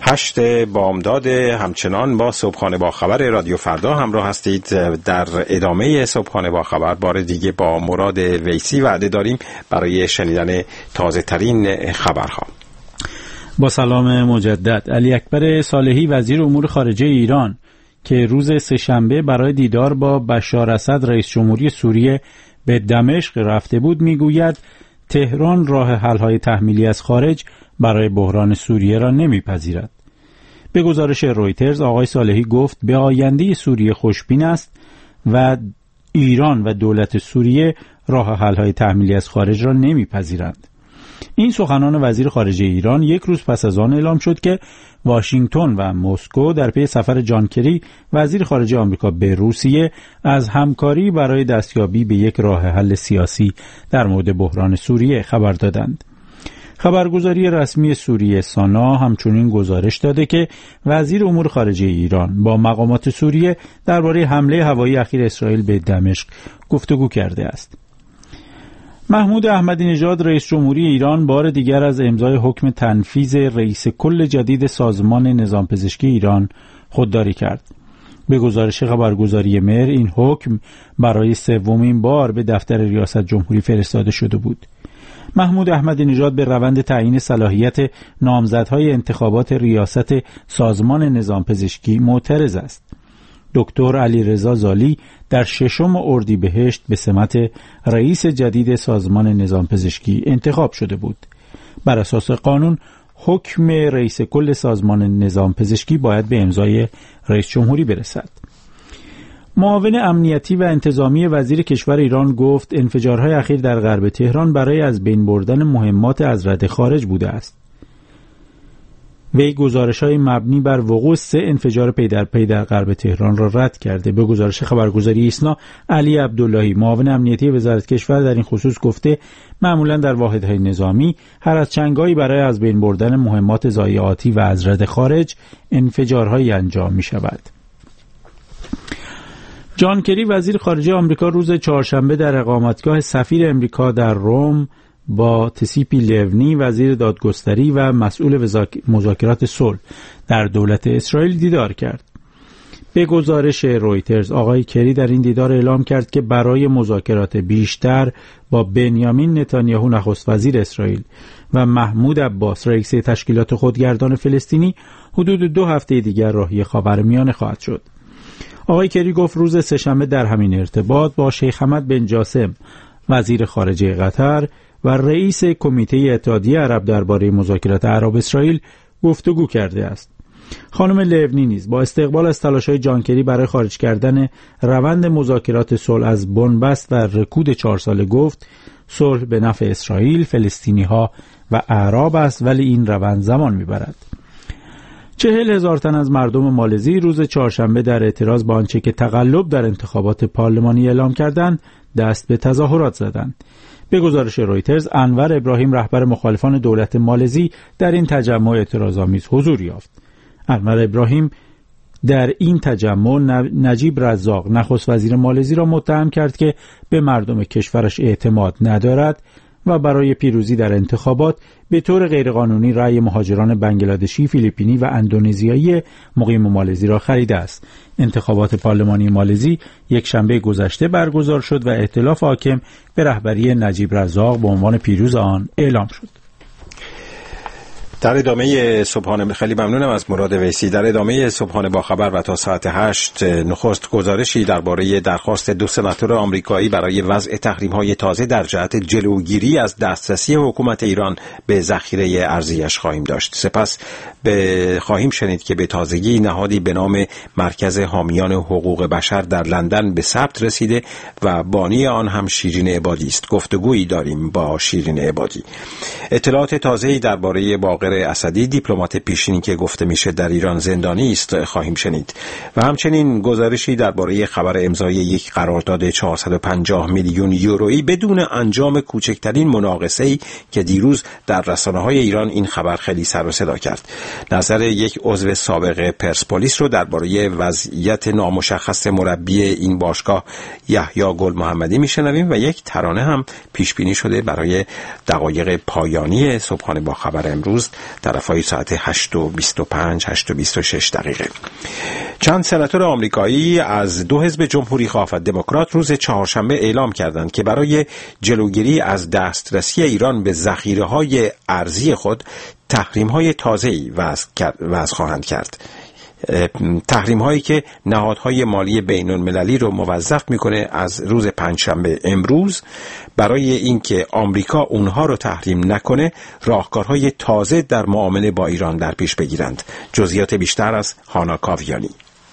8 بامداد همچنان با صبحانه با خبر رادیو فردا همراه هستید. در ادامه صبحانه با خبر بار دیگه با مراد ویسی وعده داریم برای شنیدن تازه ترین خبرها. با سلام مجدد. علی اکبر صالحی وزیر امور خارجه ایران که روز سه‌شنبه برای دیدار با بشار اسد رئیس جمهوری سوریه به دمشق رفته بود میگوید تهران راه حل‌های تحمیلی از خارج برای بحران سوریه را نمیپذیرد. به گزارش رویترز آقای صالحی گفت به آینده سوریه خوشبین است و ایران و دولت سوریه راه حل‌های تحمیلی از خارج را نمیپذیرند. این سخنان وزیر خارجه ایران یک روز پس از آن اعلام شد که واشنگتن و مسکو در پی سفر جان کری وزیر خارجه آمریکا به روسیه از همکاری برای دستیابی به یک راه حل سیاسی در مورد بحران سوریه خبر دادند. خبرگزاری رسمی سوریه سانا همچنین گزارش داده که وزیر امور خارجه ایران با مقامات سوریه درباره حمله هوایی اخیر اسرائیل به دمشق گفتگو کرده است. محمود احمدی نژاد رئیس جمهوری ایران بار دیگر از امضای حکم تنفیذ رئیس کل جدید سازمان نظام پزشکی ایران خودداری کرد. به گزارش خبرگزاری مهر این حکم برای سومین بار به دفتر ریاست جمهوری فرستاده شده بود. محمود احمدی نژاد به روند تعیین صلاحیت نامزدهای انتخابات ریاست سازمان نظام پزشکی معترض است. دکتر علیرضا زالی در 6 اردیبهشت به سمت رئیس جدید سازمان نظام پزشکی انتخاب شده بود. بر اساس قانون حکم رئیس کل سازمان نظام پزشکی باید به امضای رئیس جمهوری برسد. معاون امنیتی و انتظامی وزیر کشور ایران گفت انفجارهای اخیر در غرب تهران برای از بین بردن مهمات از رده خارج بوده است. وی گزارش‌های مبنی بر وقوع 3 انفجار پی در پی در غرب تهران را رد کرده. به گزارش خبرگزاری ایسنا علی عبداللهی معاون امنیتی وزارت کشور در این خصوص گفته معمولا در واحدهای نظامی هر از چندگاهی برای از بین بردن مهمات ضایعاتی و از رده خارج انفجارهایی انجام می‌شود. جان کری وزیر خارجه آمریکا روز چهارشنبه در اقامتگاه سفیر امریکا در روم با تسیپی لیونی وزیر دادگستری و مسئول مذاکرات صلح در دولت اسرائیل دیدار کرد. به گزارش رویترز آقای کری در این دیدار اعلام کرد که برای مذاکرات بیشتر با بنیامین نتانیاهو نخست وزیر اسرائیل و محمود عباس رئیس تشکیلات خودگردان فلسطینی حدود 2 هفته دیگر راهی خاورمیانه خواهد شد. آقای کری گفت روز سه‌شنبه در همین ارتباط با شیخ حمد بن جاسم وزیر خارجه قطر و رئیس کمیته اتحادیه عرب درباره مذاکرات عرب اسرائیل گفتگو کرده است. خانم لیونی نیز با استقبال از تلاش‌های جان کری برای خارج کردن روند مذاکرات صلح از بنبست و رکود 4 ساله گفت صلح به نفع اسرائیل، فلسطینی‌ها و اعراب است ولی این روند زمان می‌برد. 40,000 تن از مردم مالزی روز چهارشنبه در اعتراض با آنچه که تقلب در انتخابات پارلمانی اعلام کردند دست به تظاهرات زدند. به گزارش رویترز انور ابراهیم رهبر مخالفان دولت مالزی در این تجمع اعتراض‌آمیز حضور یافت. انور ابراهیم در این تجمع نجیب رزاق نخست وزیر مالزی را متهم کرد که به مردم کشورش اعتماد ندارد و برای پیروزی در انتخابات به طور غیرقانونی رأی مهاجران بنگلادشی، فیلیپینی و اندونزیایی مقیم مالزی را خریده است. انتخابات پارلمانی مالزی یک شنبه گذشته برگزار شد و ائتلاف حاکم به رهبری نجیب رزاق به عنوان پیروز آن اعلام شد. در ادامه صبحانه خیلی ممنونم از مراد ویسی. در ادامه صبحانه با خبر و تا ساعت 8 نخست گزارشی درباره درخواست 2 سناتور آمریکایی برای وضع تحریم‌های تازه در جهت جلوگیری از دسترسی حکومت ایران به ذخیره ارزیش خواهیم داشت. سپس خواهیم شنید که به تازگی نهادی به نام مرکز حامیان حقوق بشر در لندن به ثبت رسیده و بانی آن هم شیرین عبادی است. گفتگویی داریم با شیرین عبادی. اطلاعات تازه‌ای درباره باقر اسدی دیپلمات پیشینی که گفته میشه در ایران زندانی است خواهیم شنید و همچنین گزارشی درباره خبر امضای یک قرارداد 450 میلیون یورویی بدون انجام کوچکترین مناقصه‌ای که دیروز در رسانه‌های ایران این خبر خیلی سر و صدا کرد. نظر یک عضو سابق پرسپولیس رو درباره وضعیت نامشخص مربی این باشگاه یحیی گل محمدی میشنویم و یک ترانه هم پیش بینی شده برای دقایق پایانی صبحانه با خبر امروز طرفای ساعت 8:25 8:26 دقیقه. چند سناتور آمریکایی از دو حزب جمهوری خواه و دموکرات روز چهارشنبه اعلام کردند که برای جلوگیری از دسترسی ایران به ذخیره‌های ارزی خود تحریم‌های تازه‌ای وضع خواهند کرد. تحریم هایی که نهادهای مالی بین المللی رو موظف میکنه از روز پنجشنبه امروز برای اینکه آمریکا اونها رو تحریم نکنه راهکارهای تازه در معامله با ایران در پیش بگیرند. جزئیات بیشتر از هانا کاویانی.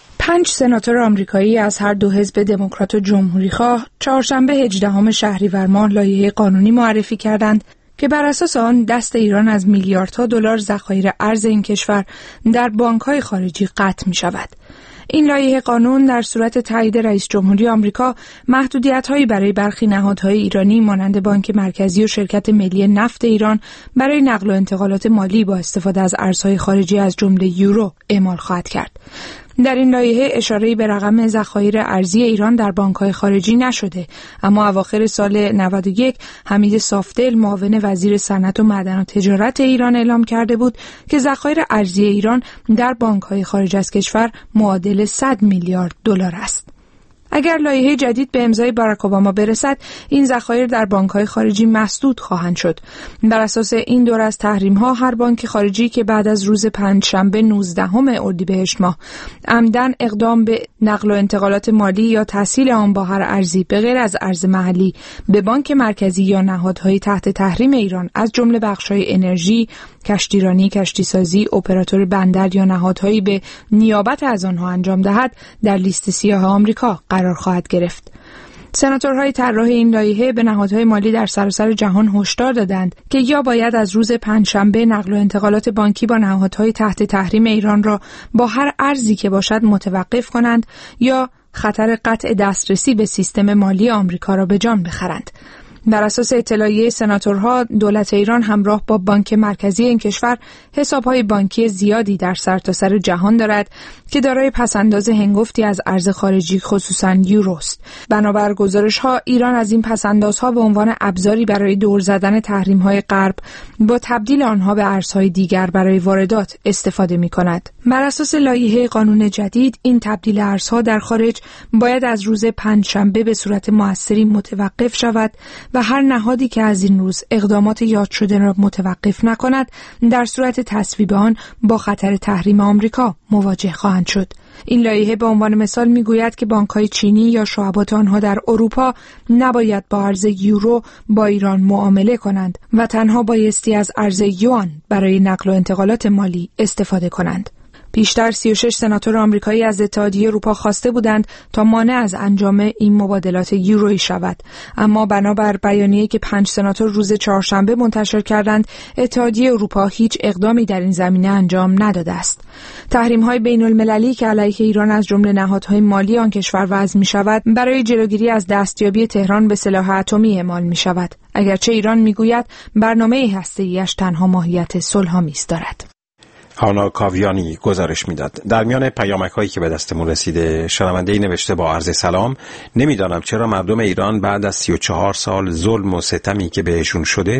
5 سناتور آمریکایی از هر دو حزب دموکرات و جمهوری‌خواه چهارشنبه 18 شهریور ماه لایحه قانونی معرفی کردند که بر اساس آن دست ایران از میلیاردها دلار ذخایر ارز این کشور در بانک‌های خارجی قطع می‌شود. این لایحه قانون در صورت تایید رئیس جمهوری آمریکا محدودیت‌هایی برای برخی نهادهای ایرانی مانند بانک مرکزی و شرکت ملی نفت ایران برای نقل و انتقالات مالی با استفاده از ارزهای خارجی از جمله یورو اعمال خواهد کرد. در این لایحه اشاره‌ای به رقم ذخایر ارزی ایران در بانک‌های خارجی نشده، اما اواخر سال 91 حمید صافدل معاون وزیر صنعت و معدن و تجارت ایران اعلام کرده بود که ذخایر ارزی ایران در بانک‌های خارج از کشور معادل 100 میلیارد دلار است. اگر لایحه جدید به امضای باراک اوباما برسد، این ذخایر در بانک‌های خارجی مسدود خواهند شد. بر اساس این دور از تحریم‌ها، هر بانک خارجی که بعد از روز پنجشنبه 19 اردیبهشت ماه عمدن اقدام به نقل و انتقالات مالی یا تسهیل آن با هر ارزی به غیر از ارز محلی به بانک مرکزی یا نهادهای تحت تحریم ایران از جمله بخش‌های انرژی، کشتیرانی، کشتیسازی، اپراتور بندر یا نهادهایی به نیابت از آنها انجام دهد، در لیست سیاه آمریکا قرار خواهد گرفت. سناتورهای طراح این لایحه به نهادهای مالی در سراسر جهان هشدار دادند که یا باید از روز پنجشنبه نقل و انتقالات بانکی با نهادهای تحت تحریم ایران را با هر ارزی که باشد متوقف کنند یا خطر قطع دسترسی به سیستم مالی آمریکا را به جان بخرند. بر اساس اطلاعیه سناتورها، دولت ایران همراه با بانک مرکزی این کشور حسابهای بانکی زیادی در سرتاسر جهان دارد که دارای پسنداز هنگفتی از ارز خارجی خصوصاً یوروست. بنابر گزارش‌ها، ایران از این پسندازها به عنوان ابزاری برای دور زدن تحریم‌های غرب با تبدیل آنها به ارزهای دیگر برای واردات استفاده می‌کند. بر اساس لایحه قانون جدید، این تبدیل ارزها در خارج باید از روز پنجشنبه به صورت مؤثری متوقف شود و هر نهادی که از این روز اقدامات یاد شده را متوقف نکند، در صورت تصویب آن با خطر تحریم آمریکا مواجه خواهند شد. این لایحه به عنوان مثال میگوید که بانک‌های چینی یا شعبات آنها در اروپا نباید با ارز یورو با ایران معامله کنند و تنها بایستی از ارز یوان برای نقل و انتقالات مالی استفاده کنند. پیشتر 36 سناتور آمریکایی از اتحادیه اروپا خواسته بودند تا مانع از انجام این مبادلات یورویی شود، اما بنابر بیانیه‌ای که 5 سناتور روز چهارشنبه منتشر کردند، اتحادیه اروپا هیچ اقدامی در این زمینه انجام نداده است. تحریم‌های بین‌المللی که علیه ایران از جمله نهادهای مالی آن کشور وضع می‌شود، برای جلوگیری از دستیابی تهران به سلاح اتمی اعمال می‌شود، اگرچه ایران می‌گوید برنامه هسته‌ای‌اش تنها ماهیت صلح‌آمیز دارد. هانا کاویانی گزارش میداد. در میان پیامک هایی که به دستمون رسیده، شنونده‌ای نوشته: با عرض سلام، نمیدانم چرا مردم ایران بعد از 34 سال ظلم و ستمی که بهشون شده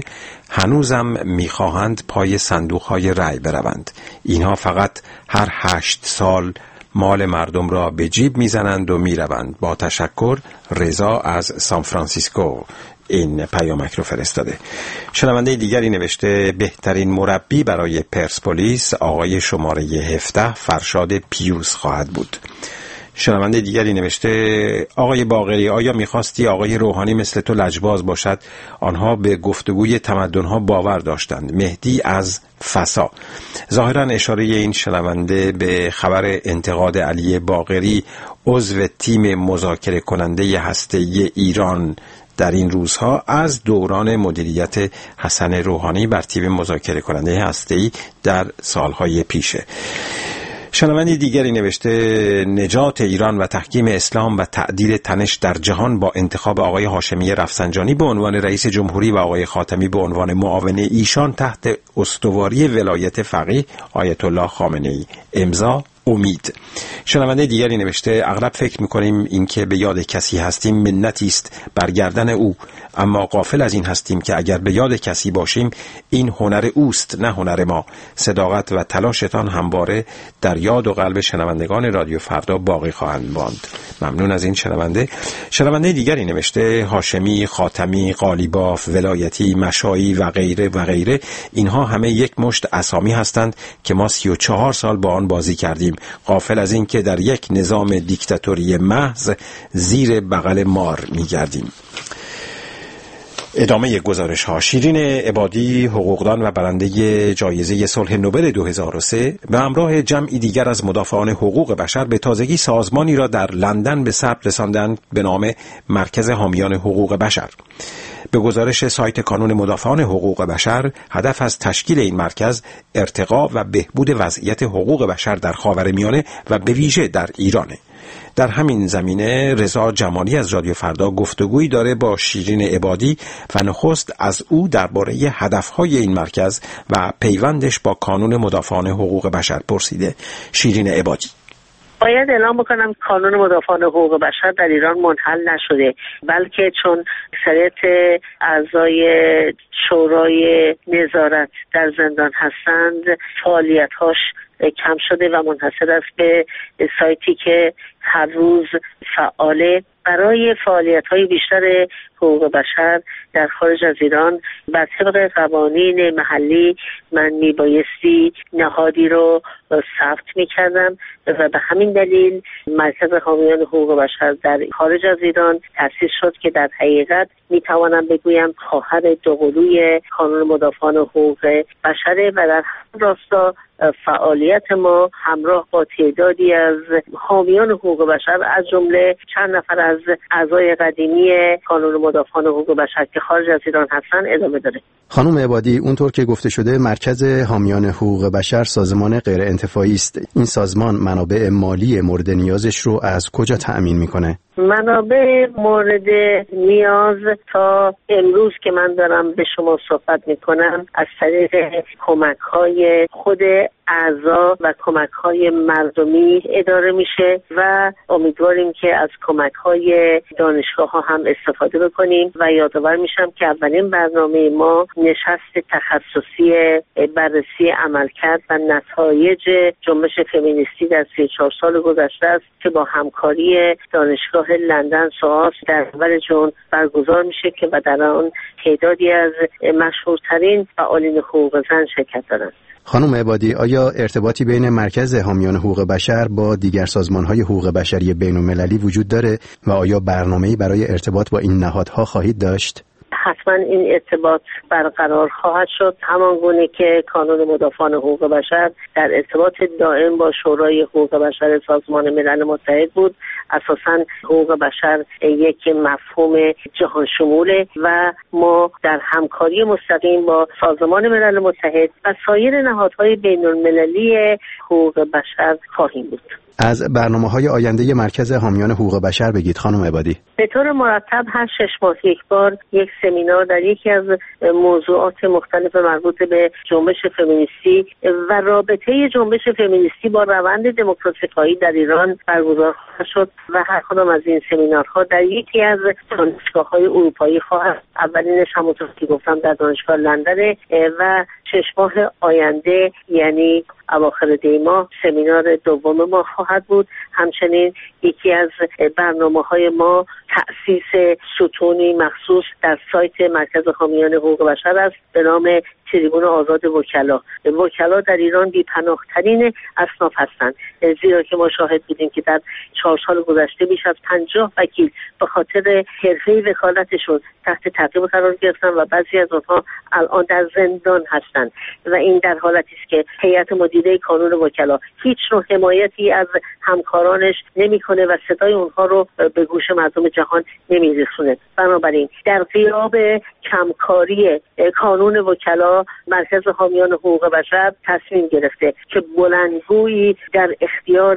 هنوزم میخواهند پای صندوق های رأی بروند. اینها فقط هر 8 سال مال مردم را به جیب میزنند و میروند. با تشکر، رضا از سان فرانسیسکو این پیامک رو فرستاده. شنونده دیگری نوشته: بهترین مربی برای پرسپولیس آقای شماره 17 فرشاد پیوز خواهد بود. شنونده دیگری نوشته: آقای باقری، آیا میخواستی آقای روحانی مثل تو لجباز باشد؟ آنها به گفتگوی تمدنها باور داشتند. مهدی از فسا. ظاهرا اشاره این شنونده به خبر انتقاد علی باقری، عضو تیم مذاکره کننده هسته‌ای ایران در این روزها از دوران مدیریت حسن روحانی بر تیم مذاکره کننده هسته‌ای در سالهای پیشه. شنونده دیگری نوشته: نجات ایران و تحکیم اسلام و تعدیل تنش در جهان با انتخاب آقای هاشمی رفسنجانی به عنوان رئیس جمهوری و آقای خاتمی به عنوان معاون ایشان تحت استواری ولایت فقیه آیت الله خامنه‌ای. امضا امید. شنونده دیگری نوشته اغلب فکر می‌کنیم اینکه به یاد کسی هستیم منتی است بر گردن او، اما غافل از این هستیم که اگر به یاد کسی باشیم این هنر اوست نه هنر ما. صداقت و تلاشتان همواره در یاد و قلب شنوندگان رادیو فردا باقی خواهند ماند. ممنون از این شنونده. شنونده دیگری نوشته هاشمی، خاتمی، قالیباف، ولایتی، مشایی و غیره و غیره، اینها همه یک مشت اسامی هستند که ما 34 سال با آن بازی کردیم، غافل از این که در یک نظام دیکتاتوری محض زیر بغل مار می‌گردیم. ادامه گزارش ها. شیرین عبادی، حقوقدان و برنده جایزه صلح نوبل 2003 به همراه جمعی دیگر از مدافعان حقوق بشر به تازگی سازمانی را در لندن به ثبت رساندند به نام مرکز حامیان حقوق بشر. به گزارش سایت کانون مدافعان حقوق بشر، هدف از تشکیل این مرکز ارتقا و بهبود وضعیت حقوق بشر در خاورمیانه و به ویژه در ایرانه. در همین زمینه رضا جمالی از رادیو فردا گفتگویی داره با شیرین عبادی و نخست از او درباره هدفهای این مرکز و پیوندش با کانون مدافعان حقوق بشر پرسیده. شیرین عبادی: باید اعلام بکنم کانون مدافعان حقوق بشر در ایران منحل نشده، بلکه چون اکثریت اعضای شورای نظارت در زندان هستند، فعالیت‌هاش کم شده و منحصر است به سایتی که هر روز فعاله. برای فعالیت‌های بیشتر حقوق بشر در خارج از ایران بر طبق قوانین محلی من میبایستی نهادی رو ثبت میکردم و به همین دلیل مرکز حامیان حقوق بشر در خارج از ایران تأسیس شد که در حقیقت میتوانم بگویم خواهر دوقلوی کانون مدافعان حقوق بشر و در همین راستا فعالیت ما همراه با تعدادی از حامیان حقوق بشر از جمله چند نفر از اعضای قدیمی کانون مدافعان حقوق بشر که خارج از ایران هستن ادامه داره. خانم عبادی، اونطور که گفته شده مرکز حامیان حقوق بشر سازمان غیر انتفاعی است. این سازمان منابع مالی مورد نیازش رو از کجا تأمین میکنه؟ منابع مورد نیاز تا امروز که من دارم به شما صحبت میکنم از طریق کمک‌های خود اعضا و کمک‌های مردمی اداره میشه و امیدواریم که از کمک‌های دانشگاه‌ها هم استفاده بکنیم و یادآور میشم که اولین برنامه ما نشست تخصصی بررسی عملکرد و نتایج جنبش فمینیستی در 34 سال گذشته است که با همکاری دانشگاه لندن سوئاس در اول ژوئن برگزار میشه که و در آن تعدادی از مشهورترین فعالین حقوق زن شرکت دارند. خانم عبادی، آیا ارتباطی بین مرکز حامیان حقوق بشر با دیگر سازمان‌های حقوق بشری بین‌المللی وجود داره و آیا برنامه‌ای برای ارتباط با این نهادها خواهید داشت؟ حتما این ارتباط برقرار خواهد شد، همان گونه که کانون مدافعان حقوق بشر در ارتباط دائم با شورای حقوق بشر سازمان ملل متحد بود. اساساً حقوق بشر یک مفهوم جهان شموله و ما در همکاری مستقیم با سازمان ملل متحد و سایر نهادهای بین‌المللی حقوق بشر خواهیم بود. از برنامه‌های آینده مرکز حامیان حقوق بشر بگید خانم عبادی. به طور مرتب هر 6 ماه یک بار یک سمینار در یکی از موضوعات مختلف مربوط به جنبش فمینیستی و رابطه جنبش فمینیستی با روند دموکراسی‌خواهی در ایران برگزار خواهد شد و هر کدام از این سمینارها در یکی از دانشگاه‌های اروپایی خواهد. اولینش همونطور که گفتم در دانشگاه لندن و 6 ماه آینده یعنی اواخر دی ماه سمینار دوم ما خواهد بود. همچنین یکی از برنامه‌های ما تأسیس ستونی مخصوص در سایت مرکز حامیان حقوق بشر است به نام تریبون آزاد وکلا. وکلا در ایران بی‌پناه‌ترین اصناف هستند، زیرا که ما شاهد بودیم که در 4 سال گذشته بیش از 50 وکیل به خاطر حرفه وکالتشون تحت تعقیب قرار گرفتن و بعضی از آنها الان در زندان هستند و این در حالتی است که هیئت مدیره کانون وکلا هیچ نوع حمایتی از همکارانش نمی‌کنه و صدای اونها رو به گوش مردم جهان نمی‌رسونه. بنابراین در غیاب کمکاری کانون وکلا مرکز حامیان حقوق بشر تصمیم گرفته که بلندگویی در اختیار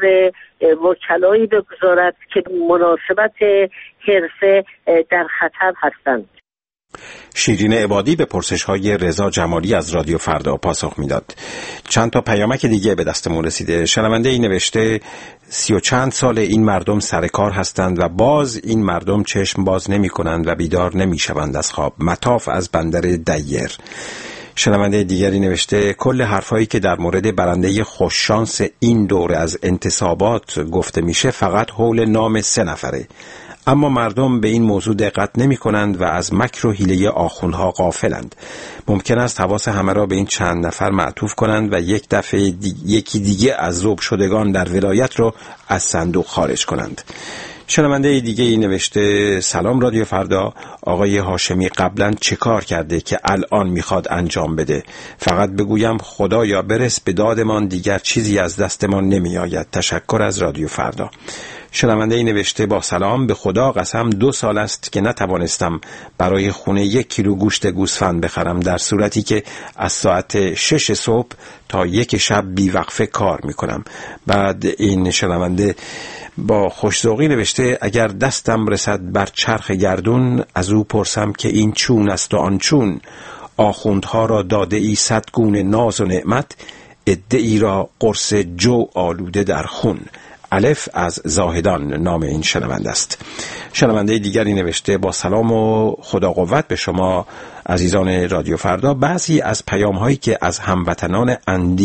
وکلایی بگذارد که مناسبت حرفه در خطر هستند. شیرین عبادی به پرسش‌های رضا جمالی از رادیو فردا پاسخ میداد. چند تا پیامک دیگه به دستمون رسیده. شنونده این نوشته 30 و چند سال این مردم سر کار هستند و باز این مردم چشم باز نمی کنند و بیدار نمی شوند از خواب. مطاف از بندر دیر. شنونده دیگری نوشته کل حرفایی که در مورد برنده خوششانس این دوره از انتصابات گفته میشه فقط حول نام 3 نفره. اما مردم به این موضوع دقت نمی کنند و از مکر و حیله آخوندها غافلند. ممکن است حواس همه را به این چند نفر معطوف کنند و یک دفعه یکی دیگه از ذوب شدگان در ولایت را از صندوق خارج کنند. شنونده دیگه ای نوشته سلام رادیو فردا، آقای هاشمی قبلا چه کار کرده که الان میخواد انجام بده؟ فقط بگویم خدایا برس به دادمان، دیگر چیزی از دستمان نمی آید. تشکر از رادیو فردا. شنونده ای نوشته با سلام، به خدا قسم 2 سال است که نتوانستم برای خونه 1 کیلو گوشت گوسفند بخرم، در صورتی که از ساعت 6 صبح تا 1 شب بیوقفه کار میکنم. بعد این شنونده با خوش‌ذوقی نوشته اگر دستم رسد بر چرخ گردون از او پرسم که این چون است و آن چون، آخوندها را داده ای 100 گونه ناز و نعمت، عده‌ای را قرص جو آلوده در خون. الف از زاهدان نام این شنونده است. شنونده دیگری نوشته با سلام و خدا قوت به شما عزیزان رادیو فردا، بعضی از پیام هایی که از هموطنان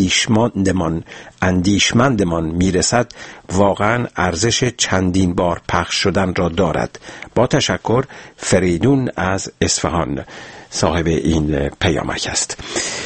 اندیشمندمان میرسد واقعا ارزش چندین بار پخش شدن را دارد. با تشکر، فریدون از اصفهان صاحب این پیامک است.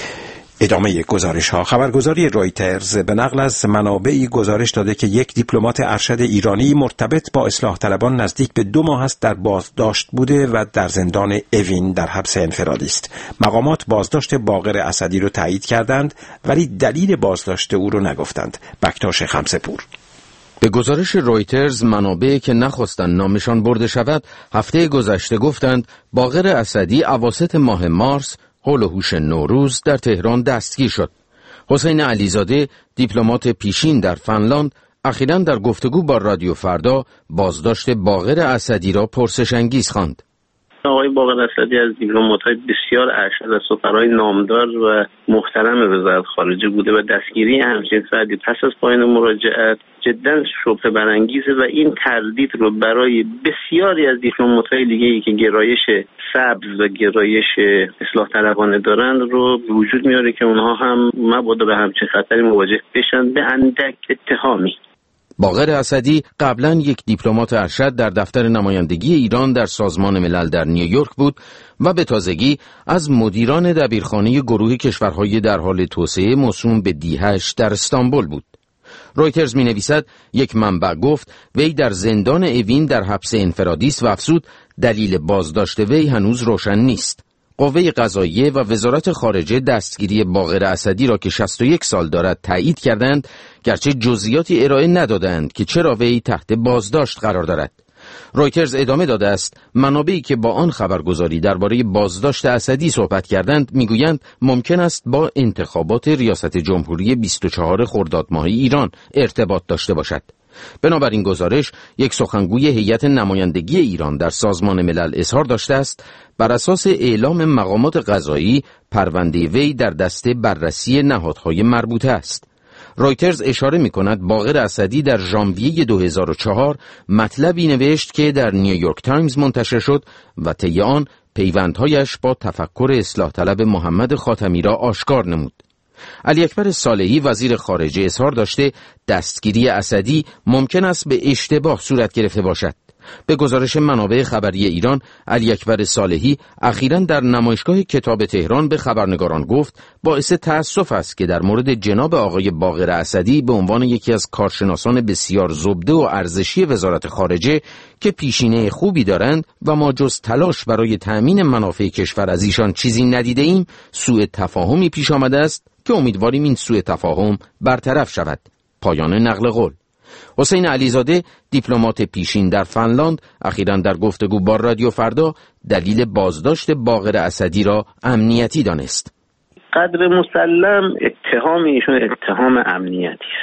ادامه گزارش ها. خبرگزاری رویترز به نقل از منابعی گزارش داده که یک دیپلمات ارشد ایرانی مرتبط با اصلاح طلبان نزدیک به 2 ماه است در بازداشت بوده و در زندان اوین در حبس انفرادی است. مقامات بازداشت باقر اسدی رو تایید کردند ولی دلیل بازداشت او رو نگفتند. بکتاش خمسه‌پور. به گزارش رویترز منابعی که نخواستند نامشان برده شود هفته گذشته گفتند باقر اسدی اواسط ماه مارس حول و حوش نوروز در تهران دستگیر شد. حسین علیزاده دیپلمات پیشین در فنلاند اخیراً در گفتگو با رادیو فردا بازداشت باقر اسدی را پرسش انگیز خواند. آقای باقر اسدی از دیپلمات‌های بسیار ارشد و سفرای نامدار و محترم وزارت خارجه بوده و دستگیری همچین فردی پس از پایان مراجعت جدا شبهه برانگیزه و این تردید رو برای بسیاری از دیپلمات‌های دیگه‌ای که گرایش سبز و گرایش اصلاح طلبانه دارند رو به وجود میاره که اونها هم مبادا به همچین خطری مواجه بشن به اندک اتهامی. باقر اسدی قبلا یک دیپلمات ارشد در دفتر نمایندگی ایران در سازمان ملل در نیویورک بود و به تازگی از مدیران دبیرخانه گروه کشورهای در حال توسعه موسوم به D8 در استانبول بود. رویترز می نویسد یک منبع گفت وی در زندان اوین در حبس انفرادی است و افزود دلیل بازداشت وی هنوز روشن نیست. قوه قضاییه و وزارت خارجه دستگیری باقر اسدی را که 61 سال دارد تایید کردند، گرچه جزئیاتی ارائه ندادند که چرا وی تحت بازداشت قرار دارد. رویترز ادامه داده است منابعی که با آن خبرگزاری درباره بازداشت اسدی صحبت کردند میگویند ممکن است با انتخابات ریاست جمهوری 24 خرداد ماه ایران ارتباط داشته باشد. بنابراین گزارش یک سخنگوی هیئت نمایندگی ایران در سازمان ملل اظهار داشته است بر اساس اعلام مقامات قضایی پرونده وی در دست بررسی نهادهای مربوطه است. رویترز اشاره می‌کند باقر اسدی در ژانویه 2004 مطلبی نوشت که در نیویورک تایمز منتشر شد و طی آن پیوندهایش با تفکر اصلاح طلب محمد خاتمی را آشکار نمود. علی اکبر صالحی وزیر خارجه اظهار داشته دستگیری اسدی ممکن است به اشتباه صورت گرفته باشد. به گزارش منابع خبری ایران، علی اکبر صالحی اخیراً در نمایشگاه کتاب تهران به خبرنگاران گفت باعث تأسف است که در مورد جناب آقای باقر اسدی به عنوان یکی از کارشناسان بسیار زبده و ارزشی وزارت خارجه که پیشینه خوبی دارند و ما جز تلاش برای تأمین منافع کشور از ایشان چیزی ندیده ایم، سوء تفاهمی پیش آمده است که امیدواریم این سوء تفاهم برطرف شود. پایان نقل قول. حسین علیزاده دیپلمات پیشین در فنلاند اخیراً در گفتگو با رادیو فردا دلیل بازداشت باقر اسدی را امنیتی دانست. قدر مسلم اتهام ایشون اتهام امنیتی است.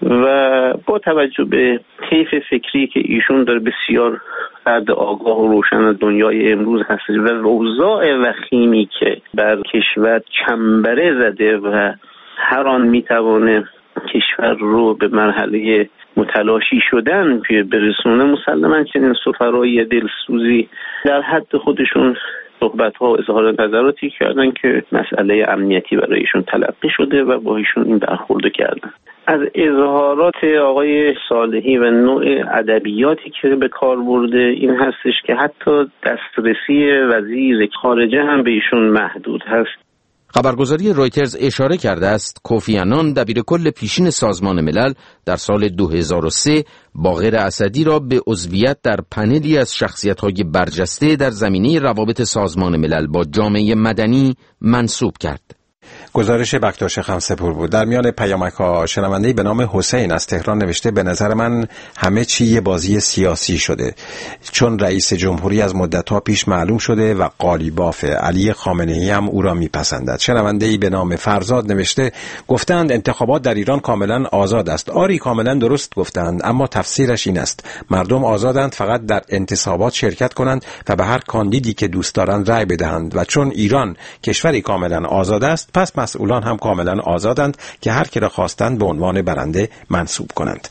و با توجه به طیف فکری که ایشون داره بسیار فرد آگاه و روشن از دنیای امروز هست و اوضاع وخیمی که بر کشور چنبره زده و هر آن میتوانه کشور رو به مرحله متلاشی شدن برسونه، مسلماً چنین سفرای دلسوزی در حد خودشون صحبت‌ها و اظهار نظراتی کردن که مسئله امنیتی برایشون تلقی شده و با ایشون این برخوردو کردن. از اظهارات آقای صالحی و نوع ادبیاتی که به کار برده این هستش که حتی دسترسی وزیر خارجه هم به ایشون محدود هست. خبرگزاری رویترز اشاره کرده است کوفی عنان دبیرکل پیشین سازمان ملل در سال 2003 باقر اسدی را به عضویت در پنلی از شخصیت‌های برجسته در زمینه روابط سازمان ملل با جامعه مدنی منصوب کرد. گزارش بکتاش خمسه‌پور بود. در میان پیامک‌ها شنونده‌ای به نام حسین از تهران نوشته به نظر من همه چی یه بازی سیاسی شده، چون رئیس جمهوری از مدت‌ها پیش معلوم شده و قالیباف. علی خامنه‌ای هم او را میپسندد. شنونده‌ای به نام فرزاد نوشته گفتند انتخابات در ایران کاملا آزاد است. آری کاملا درست گفتند، اما تفسیرش این است مردم آزادند فقط در انتصابات شرکت کنند و به هر کاندیدی که دوست دارند رأی بدهند و چون ایران کشوری کاملا آزاد است پس مسئولان هم کاملا آزادند که هر کی را خواستند به عنوان برنده منصوب کنند.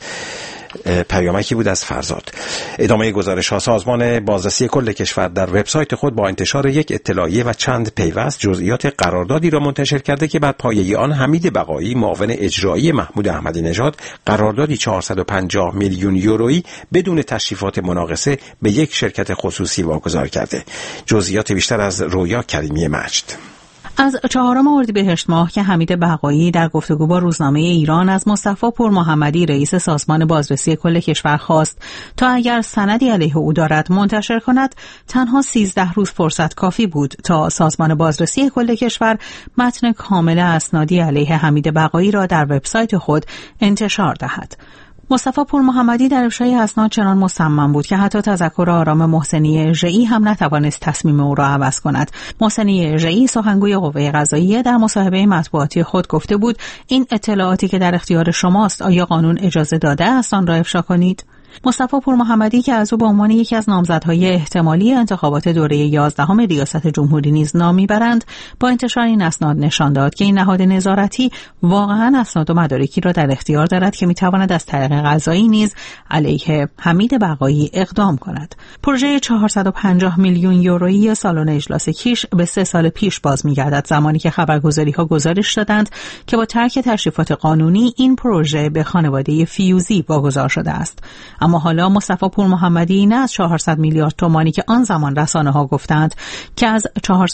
پیامکی بود از فرزاد. ادامه گزارش ها. سازمان بازرسی کل کشور در وبسایت خود با انتشار یک اطلاعیه و چند پیوست جزئیات قراردادی را منتشر کرده که بر پایه آن حمید بقایی معاون اجرایی محمود احمدی نژاد قراردادی 450 میلیون یورویی بدون تشریفات مناقصه به یک شرکت خصوصی واگذار کرده. جزئیات بیشتر از رویا کریمی مجد. از 4 اردیبهشت ماه که حمید بقایی در گفتگو با روزنامه ایران از مصطفی پورمحمدی رئیس سازمان بازرسی کل کشور خواست تا اگر سندی علیه او دارد منتشر کند، تنها 13 روز فرصت کافی بود تا سازمان بازرسی کل کشور متن کامل اسنادی علیه حمید بقایی را در وبسایت خود انتشار دهد. مصطفی پورمحمدی در افشای اسناد چنان مصمم بود که حتی تذکر آرام محسنی اژه‌ای هم نتوانست تصمیم او را عوض کند. محسنی اژه‌ای سخنگوی قوه قضاییه در مصاحبه مطبوعاتی خود گفته بود این اطلاعاتی که در اختیار شماست آیا قانون اجازه داده است آن را افشا کنید؟ مصطفی پورمحمدی که از او به عنوان یکی از نامزدهای احتمالی انتخابات دوره 11 ریاست جمهوری نیز نام میبرند، با انتشار این اسناد نشان داد که این نهاد نظارتی واقعا اسناد و مدارکی را در اختیار دارد که میتواند از طریق قضایی نیز علیه حمید بقایی اقدام کند. پروژه 450 میلیون یورویی سالن اجلاس کیش به 3 سال پیش باز میگردد، زمانی که خبرگزاری‌ها گزارش دادند که با ترک تشریفات قانونی این پروژه به خانواده فیوزی واگذار شده است. اما حالا مصطفی پورمحمدی نه از 400 میلیارد تومانی که آن زمان رسانه‌ها گفتند که از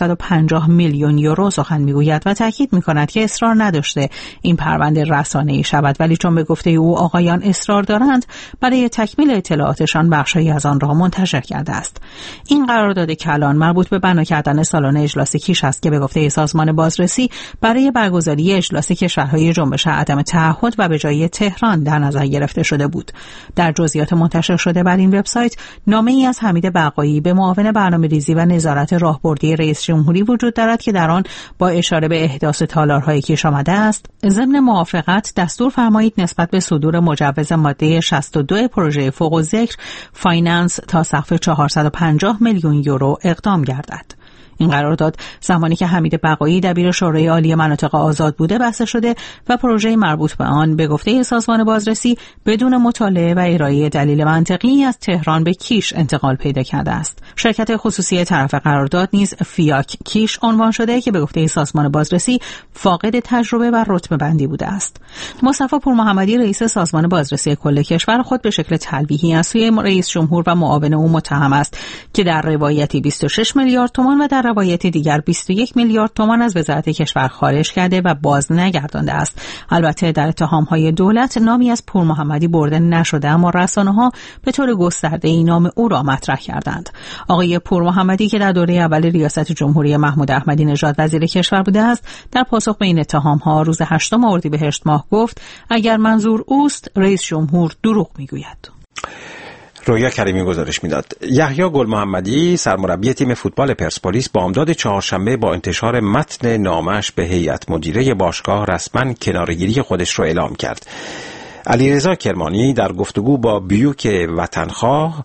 450 میلیون یورو سخن میگوید و تاکید میکند که اصرار نداشته این پرونده رسانه‌ای شود، ولی چون به گفته او آقایان اصرار دارند برای تکمیل اطلاعاتشان بخشی از آن را منتشر کرده است. این قرارداد کلان مربوط به بنا کردن سالن اجلاس کیش است که به گفته سازمان بازرسی برای برگزاری اجلاس کشورهای جنبش عدم تعهد و به جای تهران در نظر گرفته شده بود. در جزئیات منتشر شده بر این وبسایت نامه‌ای از حمید بقایی به معاون برنامه‌ریزی و نظارت راهبردی رئیس جمهوری وجود دارد که در آن با اشاره به احداث تالارهای کیش آمده است ضمن موافقت دستور فرمایید نسبت به صدور مجوز ماده 62 پروژه فوق الذکر فایننس تا سقف 450 میلیون یورو اقدام گردد. این قرارداد زمانی که حمید بقایی دبیر شورای عالی مناطق آزاد بوده بسته شده و پروژه مربوط به آن به گفته سازمان بازرسی بدون مطالعه و ارائه دلیل منطقی از تهران به کیش انتقال پیدا کرده است. شرکت خصوصی طرف قرارداد نیز فیاک کیش عنوان شده که به گفته سازمان بازرسی فاقد تجربه و رتبه بندی بوده است. مصطفی پورمحمدی رئیس سازمان بازرسی کل کشور خود به شکل تلویحی از سوی رئیس جمهور و معاون او متهم است که در روایتی 26 میلیارد تومان و در روایت دیگر 21 میلیارد تومان از وزارت کشور خارج کرده و باز نگردانده است. البته در اتهام‌های دولت نامی از پورمحمدی برده نشده، اما رسانه‌ها به طور گسترده‌ای نام او را مطرح کردند. آقای پورمحمدی که در دوره اول ریاست جمهوری محمود احمدی نژاد وزیر کشور بوده است، در پاسخ به این اتهام‌ها روز 8 اردیبهشت ماه گفت اگر منظور اوست رئیس جمهور دروغ میگوید. رویا کریمی گزارش میداد. یحیی گل محمدی سرمربی تیم فوتبال پرسپولیس بامداد چهارشنبه با انتشار متن نامش به هیئت مدیره باشگاه رسما کناره‌گیری خودش را اعلام کرد. علیرضا کرمانی در گفتگو با بیوک وطنخواه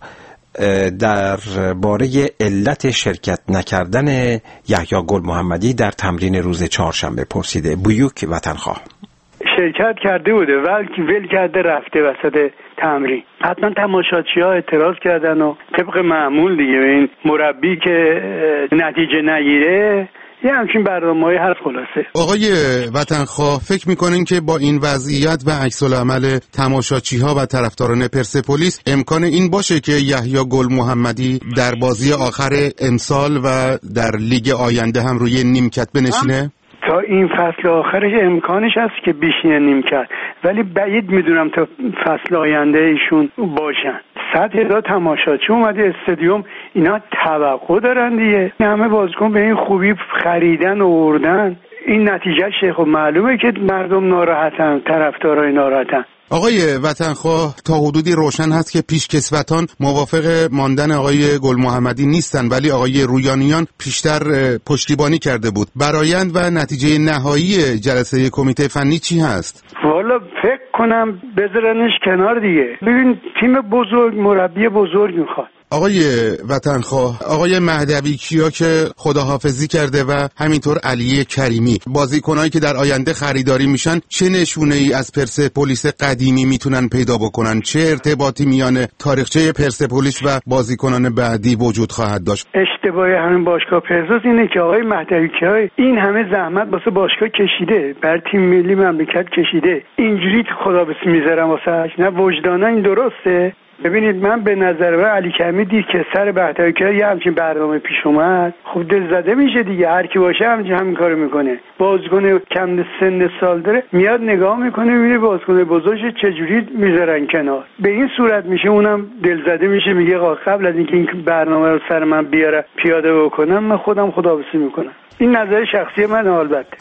در باره علت شرکت نکردن یحیی گل محمدی در تمرین روز چهارشنبه پرسیده. بیوک وطنخواه: شرکت کرده بوده ول کرده رفته وسط تمرین. حتما تماشاچی‌ها اعتراض کردن و طبق معمول دیگه این مربی که نتیجه نگیره یه همچین برنامه‌ای هست. خلاصه آقای وطنخواه، فکر می‌کنین که با این وضعیت و عکس‌العمل تماشاچی‌ها و طرفداران پرسپولیس امکان این باشه که یحیی گل محمدی در بازی آخر امسال و در لیگ آینده هم روی نیمکت بنشینه؟ تا این فصل آخرش امکانش هست که بشینه نیمکت، ولی بعید میدونم تا فصل آینده ایشون باشن. 100,000 تماشاچی اومده استادیوم، اینا توقع دارن دیگه. همه بازیکن به این خوبی خریدن و آوردن، این نتیجه خب معلومه که مردم ناراحتن، طرفدارای ناراحتن. آقای وطنخواه، تا حدودی روشن هست که پیشکسوتان موافق ماندن آقای گل محمدی نیستن، ولی آقای رویانیان پیشتر پشتیبانی کرده بود. برآیند و نتیجه نهایی جلسه کمیته فنی چی هست؟ والا فکر کنم بذارنش کنار دیگه. ببین تیم بزرگ مربی بزرگ میخواد. آقای وطنخواه، آقای مهدوی کیا که خداحافظی کرده و همینطور علی کریمی، بازیکنایی که در آینده خریداری میشن، چه نشونه ای از پرسپولیس قدیمی میتونن پیدا بکنن؟ چه ارتباطی میان تاریخچه پرسپولیس و بازیکنان بعدی وجود خواهد داشت؟ اشتباه همین باشگاه پرسپولیس اینه که آقای مهدوی کیا این همه زحمت واسه باشگاه کشیده، بر تیم ملی مملکت کشیده، اینجوری خداحافظی میذارم واسه نه وجدانا این درسته؟ ببینید من به نظر من علی کریمی دید که سر بهتری که یه همچین برنامه پیش اومد، خب دلزده میشه دیگه. هر کی باشه همین کارو میکنه. بازیکن کم سن سال داره میاد نگاه میکنه میبینه بازیکن بزرگش چجوری میذارن کنار، به این صورت میشه اونم دلزده میشه، میگه قبل از اینکه این برنامه رو سر من بیاره پیاده بکنم من خودم خداحافظی میکنم. این نظر شخصی من. البته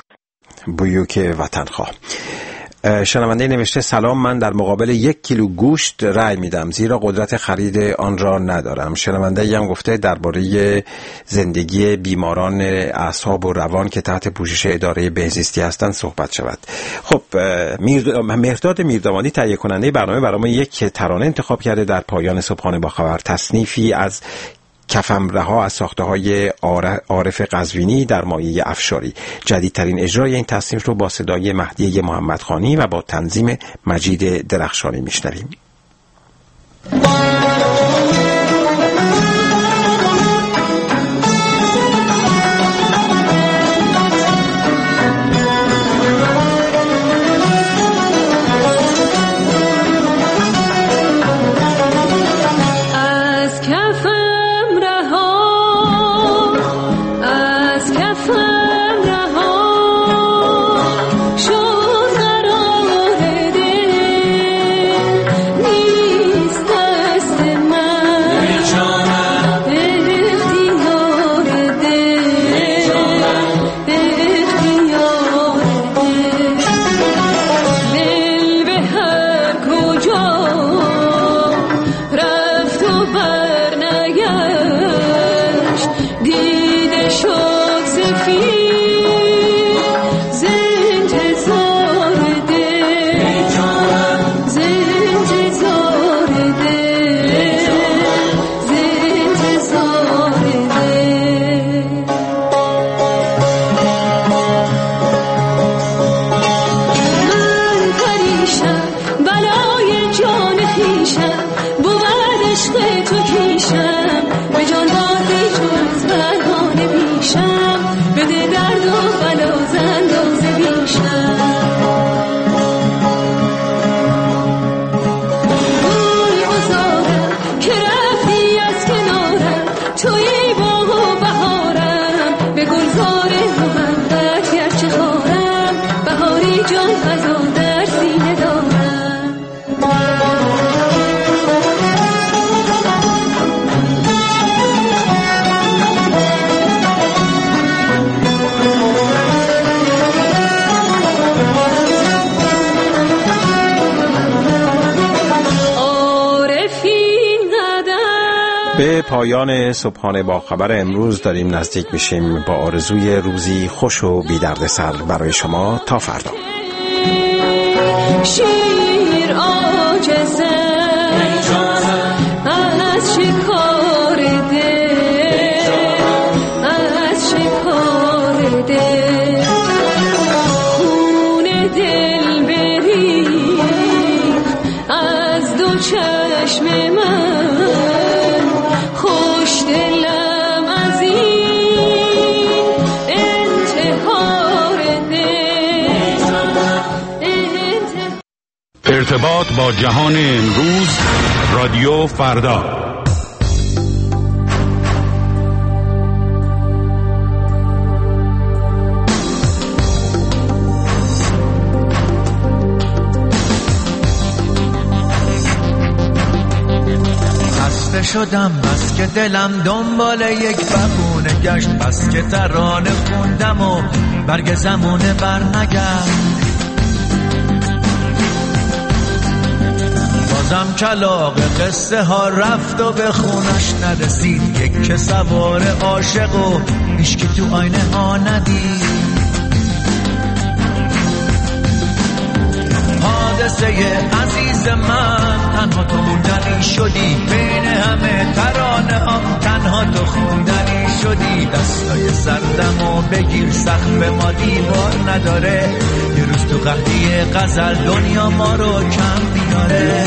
بیوک وطنخواه. شنونده نوشته: سلام، من در مقابل 1 کیلو گوشت رأی میدم زیرا قدرت خرید آن را ندارم. شنونده هم گفته درباره زندگی بیماران اعصاب و روان که تحت پوشش اداره بهزیستی هستند صحبت شود. خب مهرداد میردامادی تهیه کننده برنامه برای یک ترانه انتخاب کرده در پایان صبحانه با خبر، تصنیفی از کفم رها از ساخته‌های عارف قزوینی در مایه افشاری. جدیدترین اجرای این تصنیف رو با صدای مهدی محمدخانی و با تنظیم مجید درخشانی میشنویم. به پایان صبحانه با خبر امروز داریم نزدیک میشیم، با آرزوی روزی خوش و بی دردسر برای شما. تا فردا. ارتباط با جهان امروز، رادیو فردا. خسته شدم بس که دلم دنبال یک بهونه گشت، بس که ترانه خوندم و برگ زمونه برنگشت. بازم کلاغ قصه ها رفت و به خونش نرسید، یک که سوار عاشق و هیچکی تو آینه ها ندید. حادثه عزیز من، تنها تو موندنی شدی، بین همه ترانه هم تنها تو خوندنی شدی. دستای سردم و بگیر، سقف ما دیوار نداره، یه روز تو قحطی غزل دنیا ما رو کم بیاره.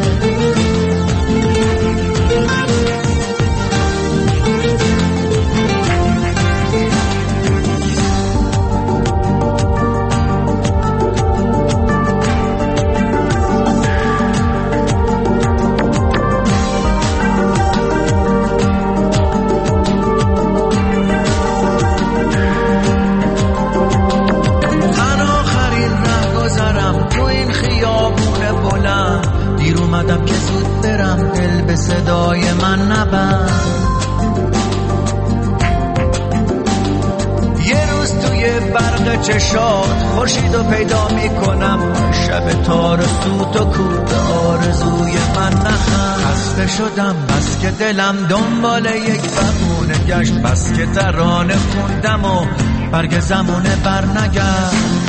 صدای من نبند، یه روز توی برق چشات خورشیدو پیدا میکنم، شب تار سوت و کود آرزوی من نخند. خسته شدم بس که دلم دنبال یک بهونه گشت، بس که ترانه خوندم و برگ زمونه برنگشت.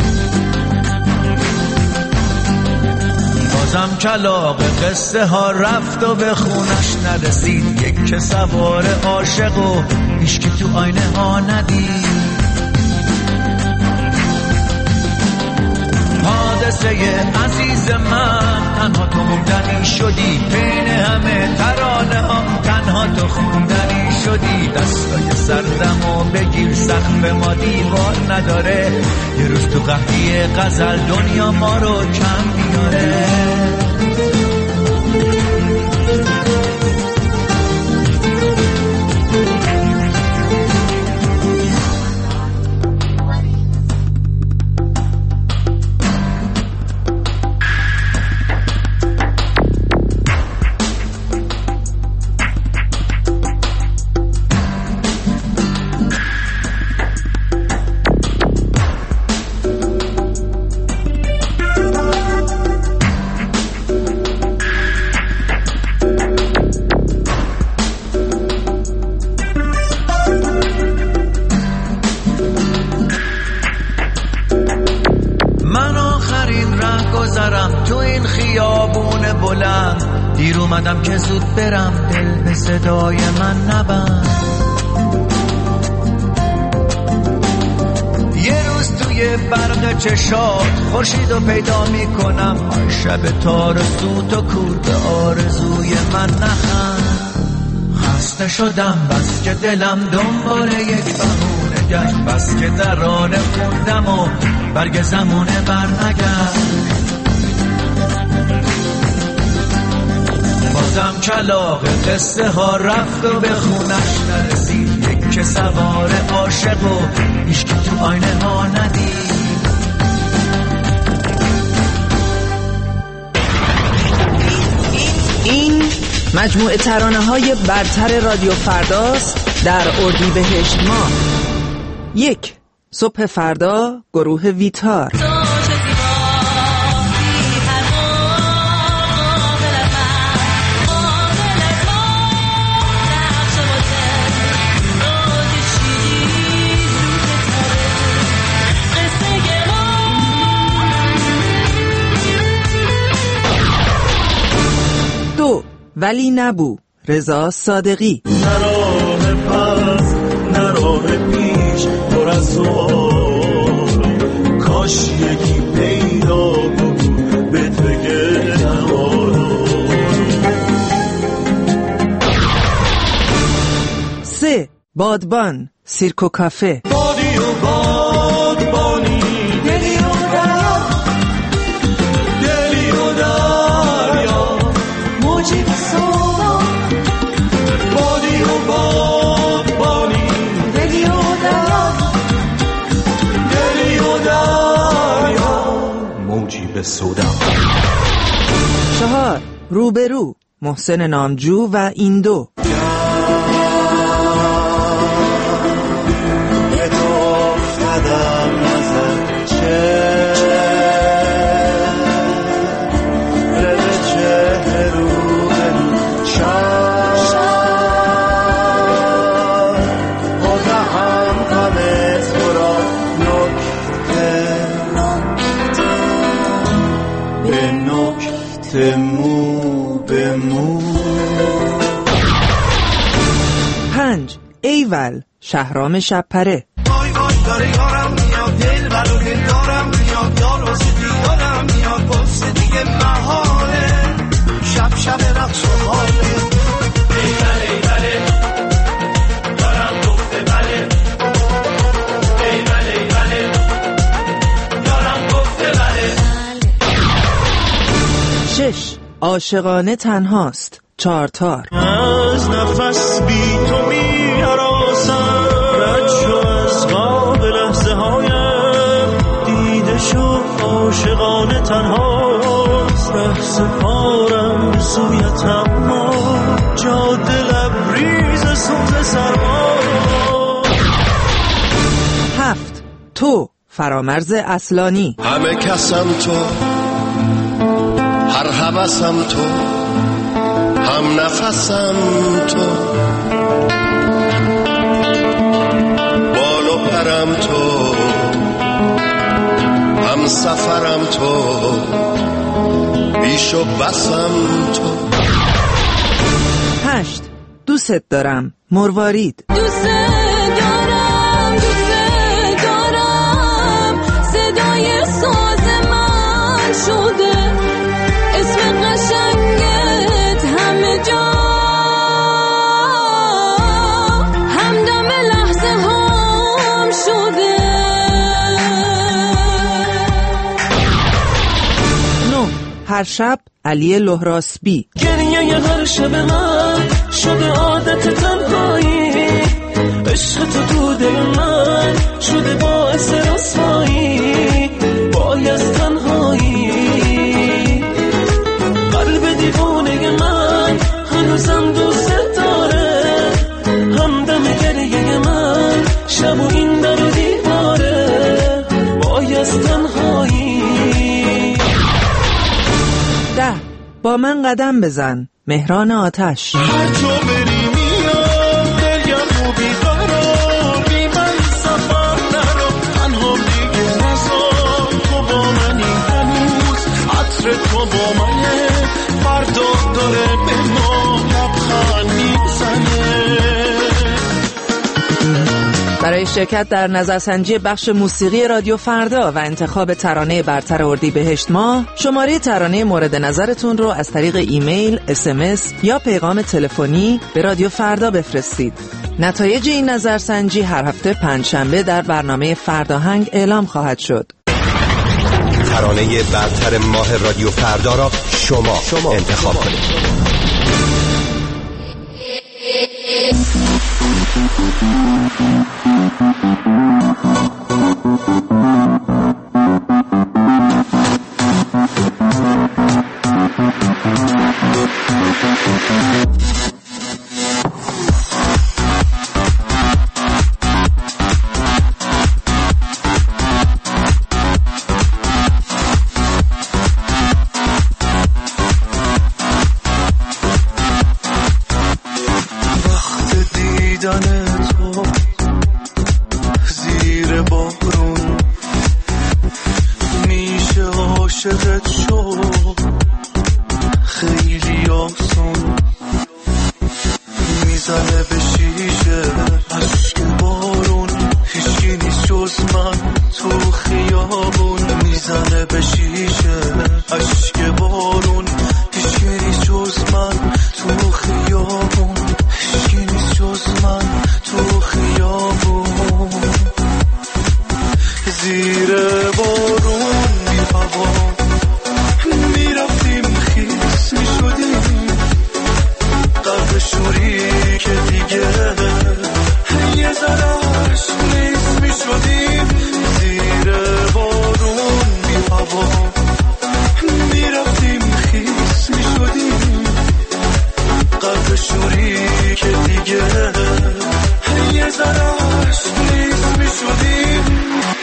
بازم کلاغ قصه ها رفت و به خونش نرسید، یک که سوار عاشق و هیچکی تو آینه ها ندید. حادثه عزیز من، تنها تو موندنی شدی، بین همه ترانه ها تنها تو خوندنی شدی. دستای سردم و بگیر، سقف ما دیوار نداره، یه روز تو قحطی غزل دنیا ما رو کم بیاره. دیر اومدم که زود برم، دل به صدای من نبند. یه روز توی برق چشات خورشیدو پیدا میکنم، شب تار سوت و کور آرزوی من نخند. خسته شدم بس که دلم دنبال یک بهونه گشت، بس که ترانه خوندم و برگ زمونه برنگشت. بازم کلاغ قصه ها رفت و به خونش نرسید، یک که سوار عاشق و هیچکی تو آینه ها ندید. این مجموعه ترانه‌های برتر رادیو فرداست در اردیبهشت ماه. 1. صبح فردا، گروه ویتار. 2. ولی نبو رضا صادقی. نراه پس نراه پیش پر از سوال، کاش یکی پیدا بود به تگه نوار. 3. بادبان سیرک و کافه. بادی و بادبانی، دلی و دریا، دلی و دریا، موجی و سودا. بادی و بادبانی، دلی و دریا، دلی و دریا، موجی به سودا. 4. روبرو محسن نامجو و ایندو. مو به مو. 5. ایول شهرام شبپره. وای وای داره یارم میاد، دل برو دل دارم میاد، یار واسه دیدارم میاد، پس دیگه محاله، شب شب رقص و حاله. ایول ایوله یارم گفته بله، ایول ایوله یارم گفته بله. 6. عاشقانه تنهاست چارتار. از نفس بی تو می هراسم، رد شو از خواب لحظه هایم، دیده شو عاشقانه تنهاست، ره سپارم به سویت اما جاده لبریز سوز سرما. 7. تو فرامرز اصلانی. همه کسم تو، هر هوسم تو، هم نفسم تو، بال و پرم تو، هم سفرم تو، بیش و بسم تو. 8. دوست دارم مروارید. دوست دارم صدای ساز من شده، اسم قشنگت همه جا، همدم لحظه هم شده. 9. هر شب علی لهراسبی. گریه هر شب من شده عادت تنهایی، عشق تو دل من شده باعث رسوایی، باعث تنهایی. قلب دیوانه من هنوزم دوست داره، همدم گریه من شب و این در و دیواره، باعث تنهایی. 10. با من قدم بزن مهران آتش. هر جا بری میام دلیم و بیقرار، بی من سفر نرو تنها دیگه نزار، تو با منی هنوز، عطر تو با منه، فردا داره به ما لبخند میزنه. برای شرکت در نظرسنجی بخش موسیقی رادیو فردا و انتخاب ترانه برتر اردیبهشت ماه، شماره ترانه مورد نظرتون رو از طریق ایمیل، SMS یا پیغام تلفنی به رادیو فردا بفرستید. نتایج این نظرسنجی هر هفته پنجشنبه در برنامه فرداهنگ اعلام خواهد شد. ترانه برتر ماه رادیو فردا را شما انتخاب کنید. خیلی آسون میزنه به شیشه عشق بارون، هیچی نیست جز من تو خیابون. میزنه به شیشه عشق بارون، هیچی نیست جز من تو خیابون، هیچی نیست جز من تو خیابون. زیر بارون بی هوا میرفتیم خیس میشدیم، قلب شوری که دیگه یه ذرهش نیست میشدیم. زیر بارون بی هوا میرفتیم خیس میشدیم، قلب شوری که دیگه یه ذرهش نیست میشدیم.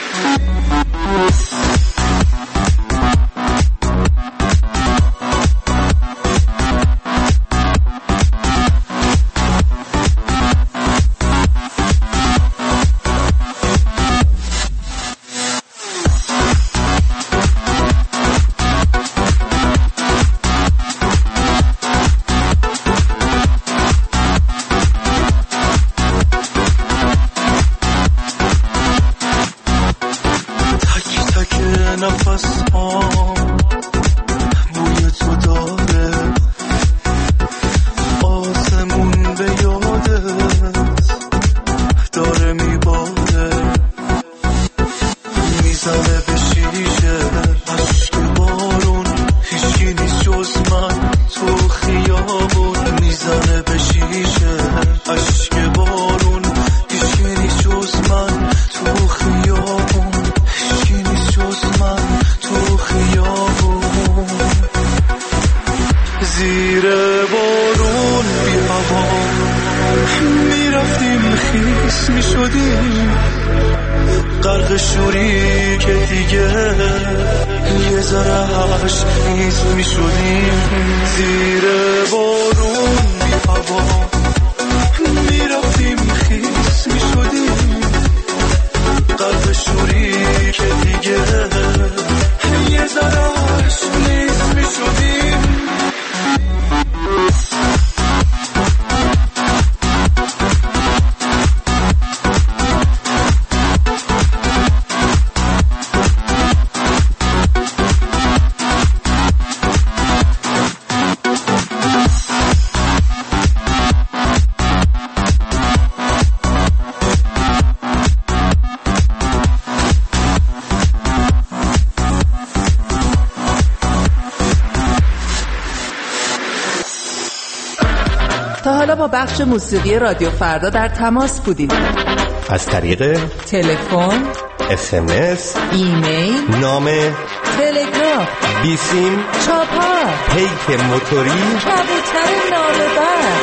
تا حالا با بخش موسیقی رادیو فردا در تماس بودید؟ از طریق تلفن، SMS، ایمیل، نامه، تلگراف، بیسیم، چاپار، پیک موتوری، کبوتر نامه‌بر.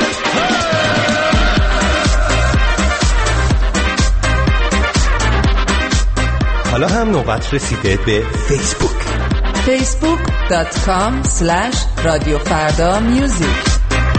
حالا هم نوبت رسیده به فیسبوک. facebook.com/radiofardamusic.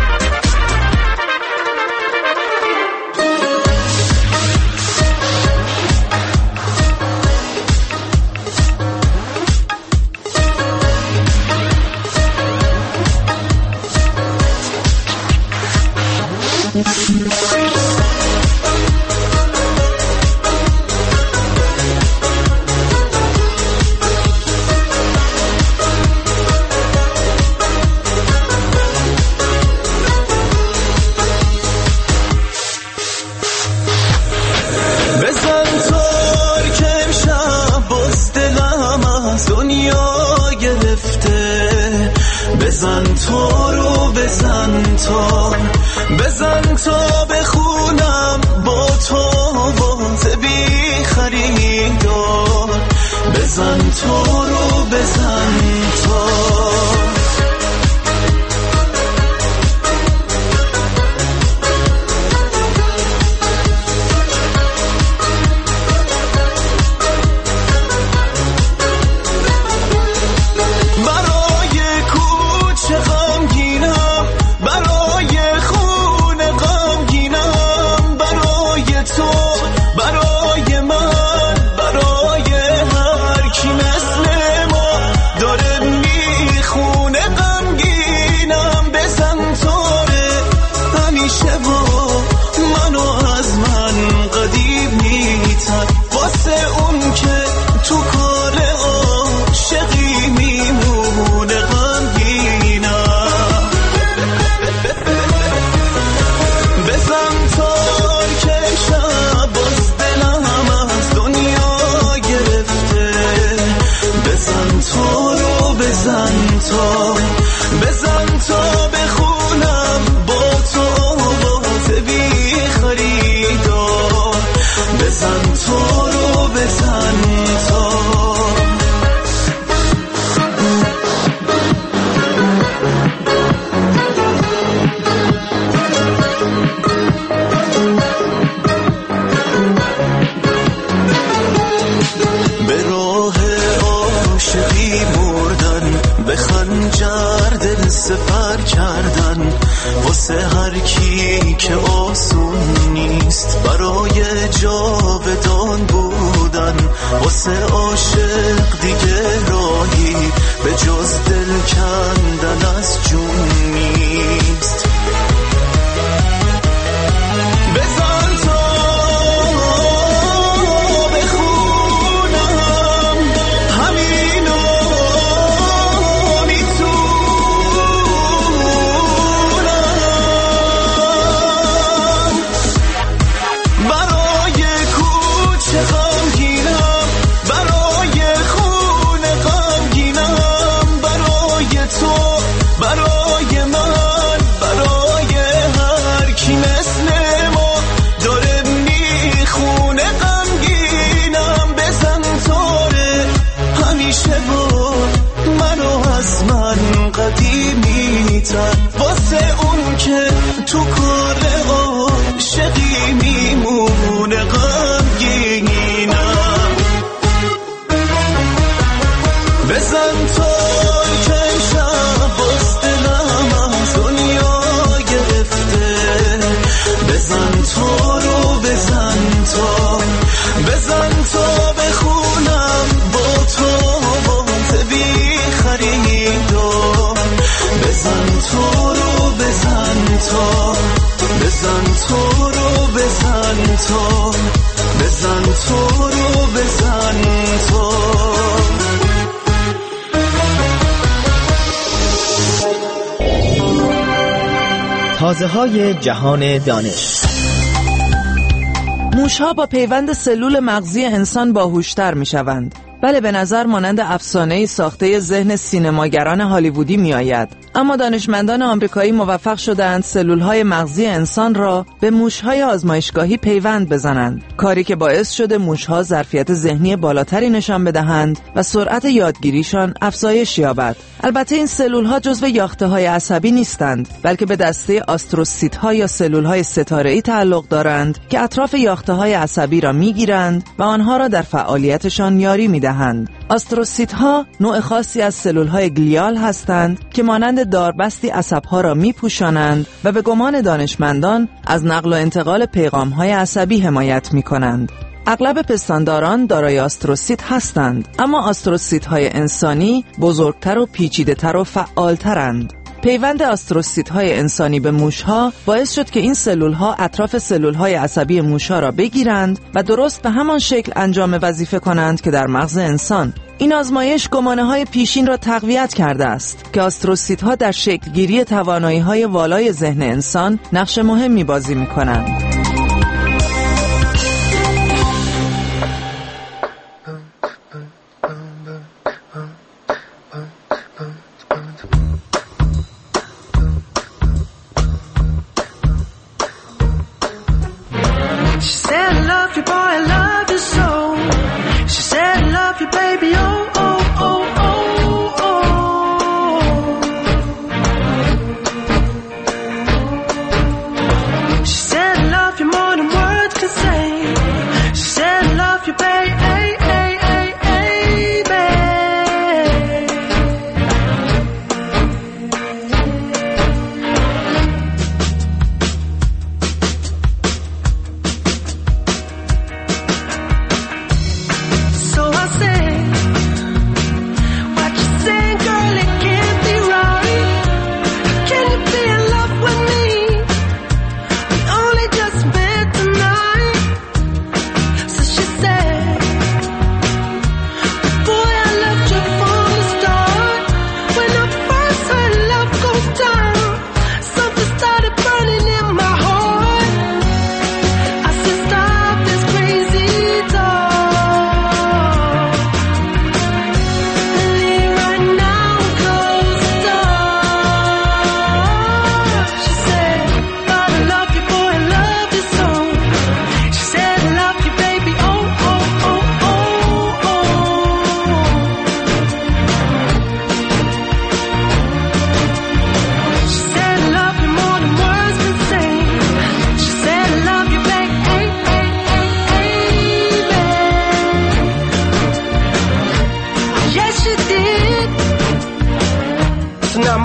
بزن تا بخونم با تو واسه بی خریدار، بزن تو رو بزن تا برای من، برای هر کی مثل عاشقی مردن، به خنجر دل سپر کردن، واسه هر کی که آسون نیست برای جاودان بودن، واسه عاشق دیگه راهی به جز دل کندن از جون نیست. بزن تا بخونم همینو میتونم، برای کوچه غمگینم، برای خونه غمگینم، برای تو، برای من، برای هر کی مثل ما داره میخونه غمگینم. بزن تاره همیشه با منو از من قدیمی تر، واسه اون که تو کار عاشقی میمونه غمگینم. بزن تا که شب باز دلم از دنیا گرفته، بزن تا رو بزن تا، بزن تا بخونم با تو بانت بی خریدار، بزن تو رو بزن تا، بزن تو رو بزن تا، بزن تو رو بزن تا. تازه‌های جهان دانش. موش‌ها با پیوند سلول مغزی انسان باهوشتر می‌شوند. بله، به نظر مانند افسانه‌ای ساخته ذهن سینماگران هالیوودی می‌آید، اما دانشمندان آمریکایی موفق شدند سلول‌های مغزی انسان را به موش‌های آزمایشگاهی پیوند بزنند، کاری که باعث شده موش‌ها ظرفیت ذهنی بالاتری نشان بدهند و سرعت یادگیریشان افزایش یابد. البته این سلول‌ها جزو یافته‌های عصبی نیستند، بلکه به دسته آستروسیت‌ها یا سلول‌های ستاره‌ای تعلق دارند که اطراف یافته‌های عصبی را می‌گیرند و آنها را در فعالیتشان یاری می‌دهند. آستروسیت‌ها نوع خاصی از سلول‌های گلیال هستند که مانند داربستی عصب‌ها را می‌پوشانند و به گمان دانشمندان از نقل و انتقال پیغام‌های عصبی حمایت می‌کنند. اغلب پستانداران دارای آستروسیت هستند، اما آستروسیت‌های انسانی بزرگتر و پیچیده‌تر و فعالترند. پیوند آستروسیت‌های انسانی به موش‌ها باعث شد که این سلول‌ها اطراف سلول‌های عصبی موش‌ها را بگیرند و درست به همان شکل انجام وظیفه کنند که در مغز انسان. این آزمایش گمانه‌های پیشین را تقویت کرده است که آستروسیت‌ها در شکل‌گیری توانایی‌های والای ذهن انسان نقش مهمی بازی می‌کنند. She said love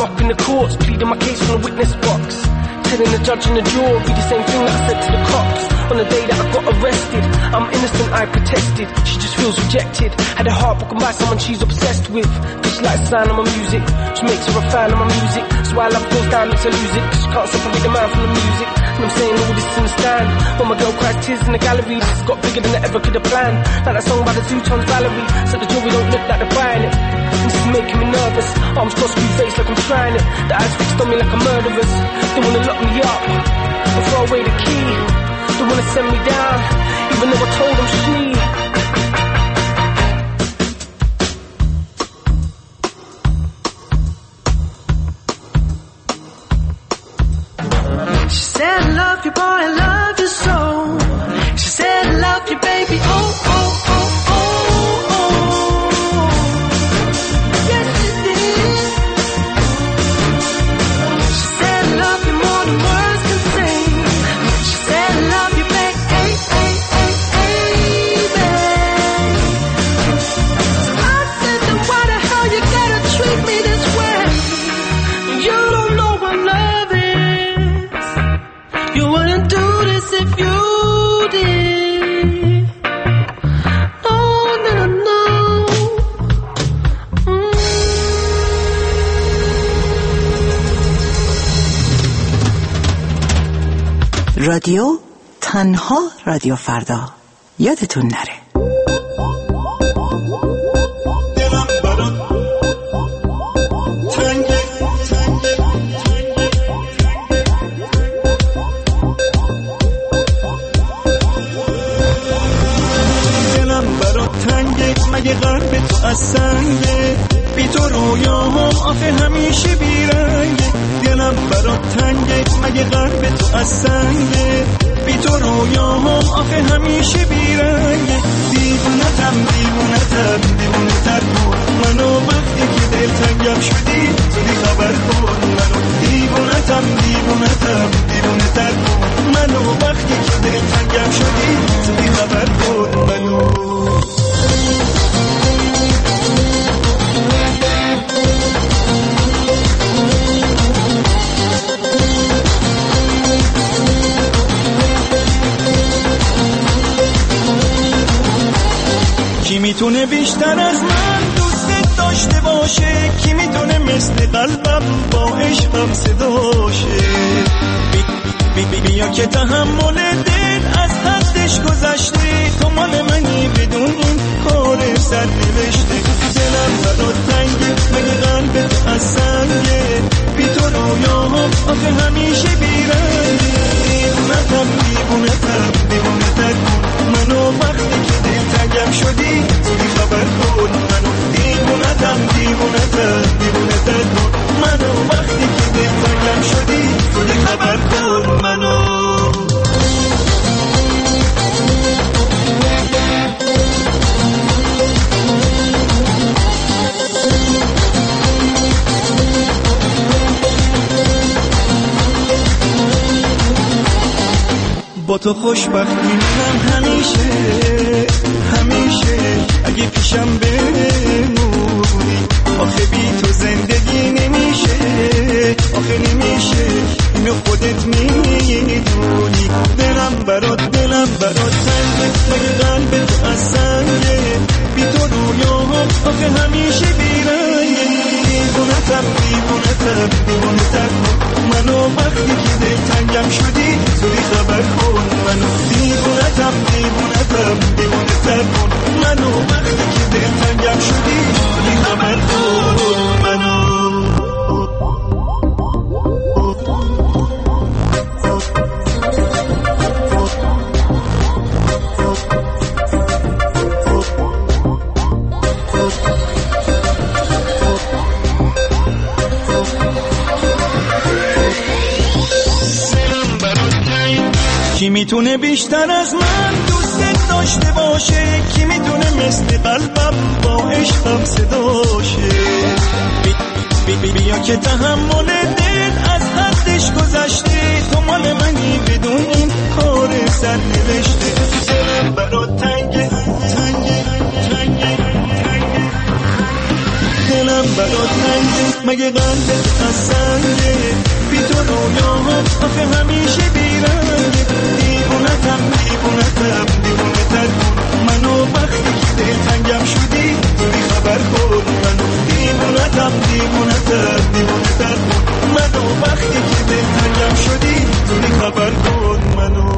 up in the courts, pleading my case from the witness box, telling the judge and the jury the same thing that I said to the cops on the day that I got arrested. I'm innocent, I protested. She just feels rejected. Had her heart broken by someone she's obsessed with. Cause she likes the sound of my music, which makes her a fan of my music. So while love goes down, makes her lose it. Cause she can't separate the man from the music. And I'm saying all this in the stand. When my girl cries tears in the gallery, it's got bigger than I ever could have planned. Like that song by the Zootons Valerie. So the jury don't look like they're buying it. And this is making me nervous. Arms crossed, screw face like I'm trying it. The eyes fixed on me like a murderer's. They wanna lock me up and throw away the key. They wanna send me down, even though I told them she said I love you boy, I love you so. She said I love you baby, oh, oh, oh, oh, oh. Yes she did. She said I love you more than words can say. She said I love you baby, ay, ay, ay, ay, so I said then why the hell you gotta treat me this way? You don't know what love is. You wouldn't do this if you did. No, no, no, no. رادیو تنها رادیو فردا، یادتون نره. مگه قلب تو از سنگه، بی تو رویاهم آخه همیشه بیرنگه. دلم برات تنگه مگه قلب تو از سنگه، بی تو رویاهم آخه همیشه بیرنگه. دیوونتم دیوونتم دیوونتر کن منو، وقتی که دل تنگم شدی زودی خبر کن منو. دیوونتم دیوونتم دیوونتر کن منو، وقتی که دل تنگم شدی زودی خبر کن منو. کی میتونه بیشتر از من دوست داشته باشه؟ کی میتونه مثل قلبم با عشقم صداشه؟ بیا که تحمل دل از حدش گذشته، تو مال منی بدون این کار سر نوشته. دلم برات تنگه مگه قلب تو از سنگه، بی تو رویاهم آخه همیشه بیرنگه. دیوونتم دیوونتم دیوونتر کن منو، وقتی که دل تنگم شدی زودی خبر کن منو. دیوونتم دیوونتم دیوونتر کن منو، وقتی که دل تنگم شدی زودی خبر کن منو. با تو خوشبختی من همیشه همیشه، اگه پیشم بمونی آخه بی تو زندگی نمیشه، آخه نمیشه اینو خودت میدونی. دلم برات تنگه مگه قلب تو از سنگه، بی تو رویاهم آخه همیشه بیرنگه. دیوونتم دیوونتم دیوونتر کن منو، وقتی که دل تنگم شدی زودی خبر کن منو. دیوونتم دیوونتم دیوونتر کن منو، وقتی که دل تنگم شدی زودی خبر کن منو. کی میتونه بیشتر از من دوست داشته باشه؟ کی میتونه مثل قلبم با عشقم صداشه؟ بیا که تحمل دل از حدش گذشته، تو مال منی بدون این کار سر نوشته. دلم برات تنگه تنگه تنگه تنگه، دلم برات تنگه، مگه قلبت از سنگه، بی تو رویاها آخه همیشه بیرنگه. دیوونتم دیوونتم دیوونتر کن منو، وقتی که دلتنگم شدی بی خبر کن منو. دیوونتم دیوونتم دیوونتر کن منو، وقتی که دلتنگم شدی بی خبر کن منو.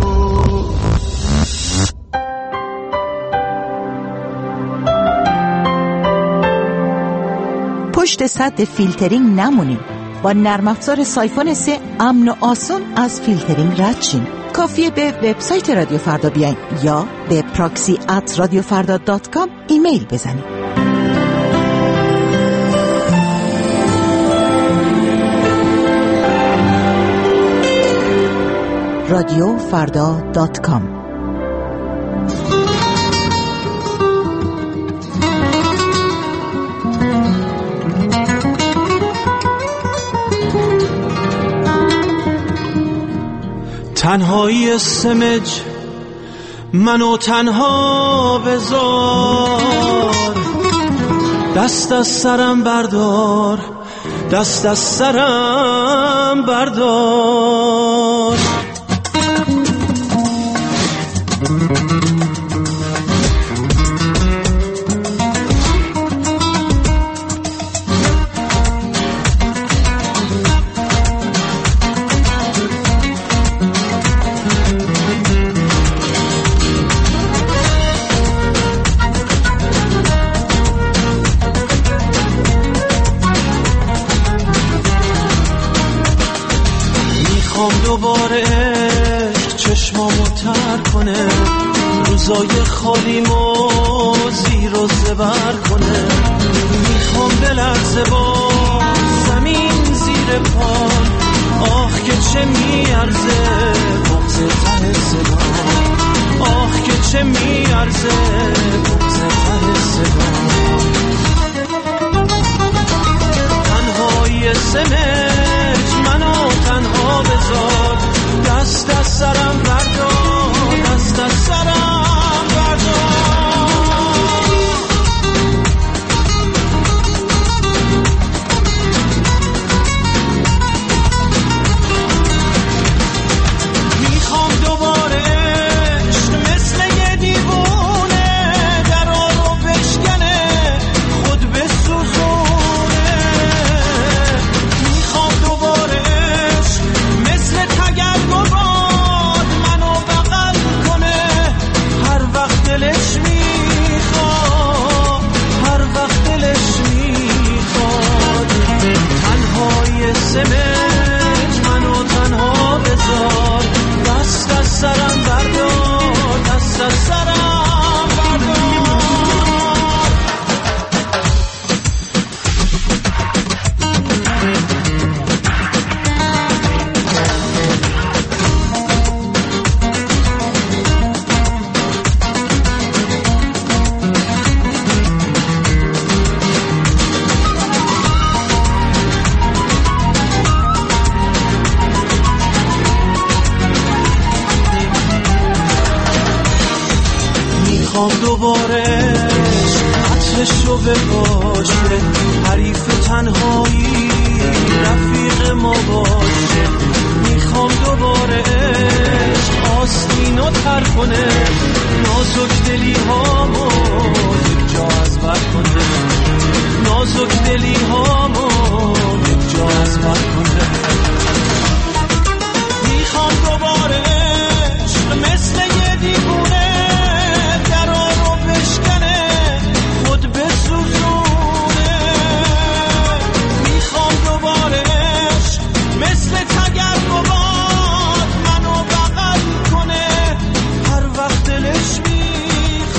پشت سد فیلترینگ نمونیم. با نرم افزار سایفون 3 امن و آسان از فیلترینگ رد شین. کافیه به وبسایت رادیو فردا بیاین یا به proxy@radiofarda.com ایمیل بزنید. radiofarda.com. تنهایی سمج منو تنها بذار، دست از سرم بردار، دست از سرم بردار. دوباره چشمامو تر کنه، روزای خالیمو زیر و زبر کنه. میخوام بلرزه با زمین زیر پام، آخ که چه میارزه بغض ته صدام، آخ که چه میارزه بغض ته صدام. تنهایی سمج منو تنها بذار، دست از سرم بردار، دست از سرم بردار. میخوام دوباره عشق مثل یه دیوونه درا رو بشکنه، خود بسوزونه. میخوام دوباره عشق مثل تگرگ و باد منو بغل کنه، هر وقت دلش میخواد، هر وقت دلش میخواد. تنهای سمج منو تنها بذار، دست از سرم بردار، دست از سرم بردار. میخوام دوباره عطرش رو بپاشه، حریف تنهایی رفیق ما باشه. میخوام دوباره آستینو تر کنه، نازک دلی هامو یک